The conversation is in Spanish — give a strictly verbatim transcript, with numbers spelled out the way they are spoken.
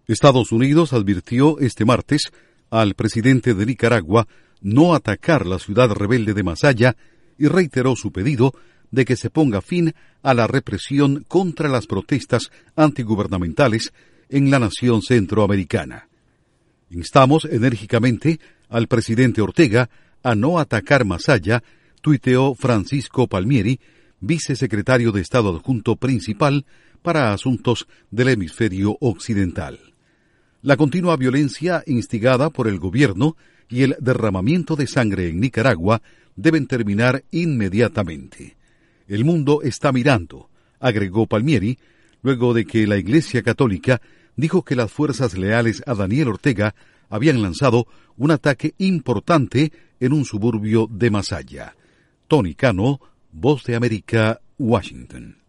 Estados Unidos advirtió este martes al presidente de Nicaragua no atacar la ciudad rebelde de Masaya y reiteró su pedido de que se ponga fin a la represión contra las protestas antigubernamentales en la nación centroamericana. Instamos enérgicamente al presidente Ortega a no atacar Masaya, tuiteó Francisco Palmieri, vicesecretario de Estado adjunto principal para asuntos del hemisferio occidental. La continua violencia instigada por el gobierno y el derramamiento de sangre en Nicaragua deben terminar inmediatamente. El mundo está mirando, agregó Palmieri, luego de que la Iglesia Católica dijo que las fuerzas leales a Daniel Ortega habían lanzado un ataque importante en un suburbio de Masaya. Tony Cano, Voz de América, Washington.